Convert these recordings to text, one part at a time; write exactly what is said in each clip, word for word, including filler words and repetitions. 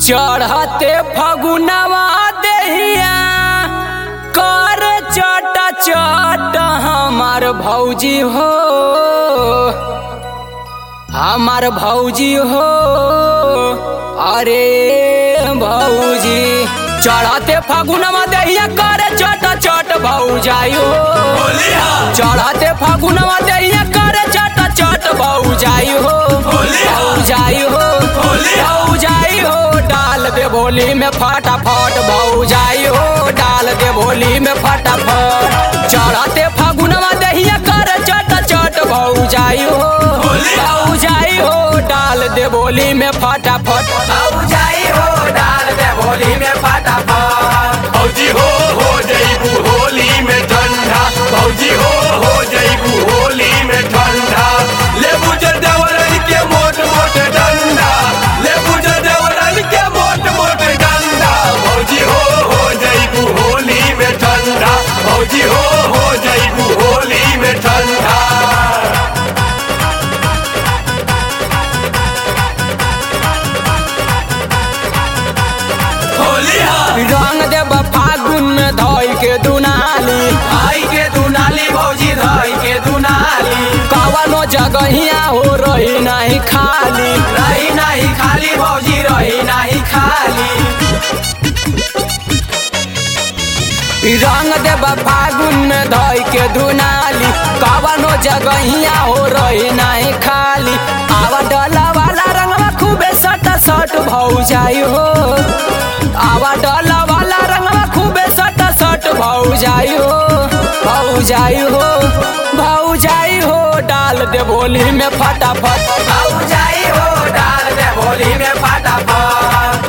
चढ़ते फगुनवा देहिया कर चट चट हमार भौजी हो हमार भौजी हो अरे भौजी चढ़ते फगुनवा देहिया कर चट चट भौजाई हो चढ़ते फगुनवा देहिया कर चट चट भौजाई हो भौजाई हो भौजाई हो डाल दे भोली में फटाफट भौजाई हो डाल दे भोली में फटाफट चढ़ते फगुनवा देहिया कर चट चट भौजाई हो भौजाई हो डाल दे भोली में फटाफट भौजाई हो डाल दे भोली में फटाफट भौजी हो हो जईबू होली में ठंडा भौजी हो हो जईबू होली में ठंडा ले बुझर देवरन के मोट मोट डंडा ले बुझर देवरन के मोट मोट डंडा भौजी हो हो जईबू होली में ठंडा भौजी हो हो जईबू होली में ठंडा रंग देव फागुन में धोई के दुनाली भाई के दुनाली भौजी धाई के दुनाली कवनो जगहिया हो रही नहीं खाली रही नहीं खाली भौजी रही नहीं खाली रंग देव फागुन में धोई के दुनाली कवनो जगहिया हो रही नहीं खाली आवा डला वाला रंगवा खूबे सट सट भौजाई हो आवा डला वाला रंगवा खूबे सट सट भौजाई हो भौजाई हो भौजाई हो डाल दे भोली में फटाफट भौजाई हो डाल दे भोली में फटाफट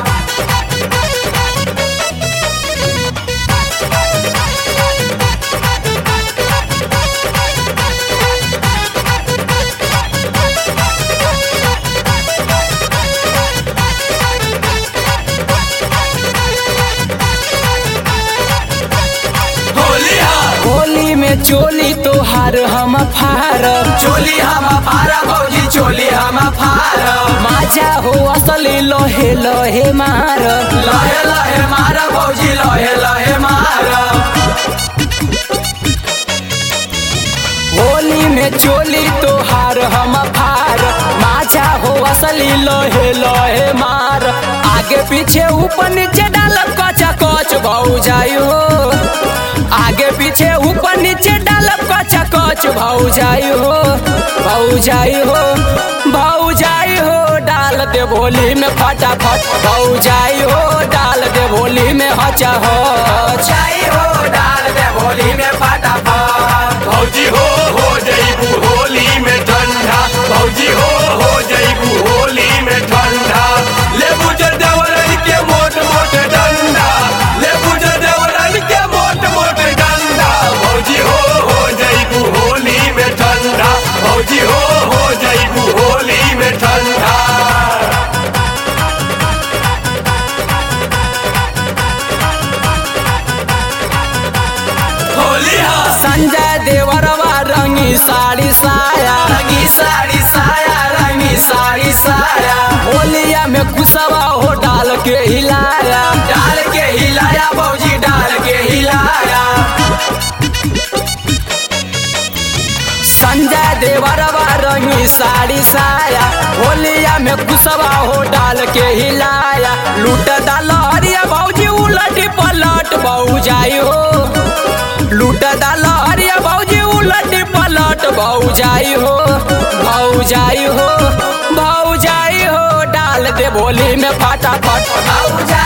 होली में चोली तोहार हम फार चोली हम फारा भौजी चोली हम फारा माजा हो असली लोहे लोहे मार लहे लहे मारा भौजी लहे लहे मारा होली में चोली तोहार हम फार माजा हो असली लोहे लोहे मार आगे पीछे ऊपर नीचे डाल कचा कच भौजाई हो आगे पीछे ऊपर नीचे डाल कचा कच भौजाई हो भौजाई हो भौजाई हो डाल दे भोली में फटाफट भौजाई हो डाल दे भोली में हचा हो भौजाई हो डाल दे भोली में फटाफट भौजी हो हो जईबू होली में ठंडा भौजी हो हो जईबू होली में ठंडा ले बुझर देवरन के मोट मोट डंडा ले बुझर देवरन के मोट मोट डंडा भौजी हो हो जईबू होली में ठंडा भौजी हो हो जईबू होली में ठंडा संजय देवरवा रंगी साड़ी साया रंगी साड़ी साया रंगी साड़ी साया होलिया में खुशवा हो डाल के हिलाया डाल के हिलाया भौजी डाल के हिलाया संजय देवरवा रंगी साड़ी साया होलिया में खुशवा हो डाल के हिलाया लूट दलहरिया भौजी उलटी पलट भौजाई हो लूट दलहरिया भौजी उलटी पलट भौजाई हो भौजाई हो भौजाई हो डाल दे भोली में फटाफट भौजाई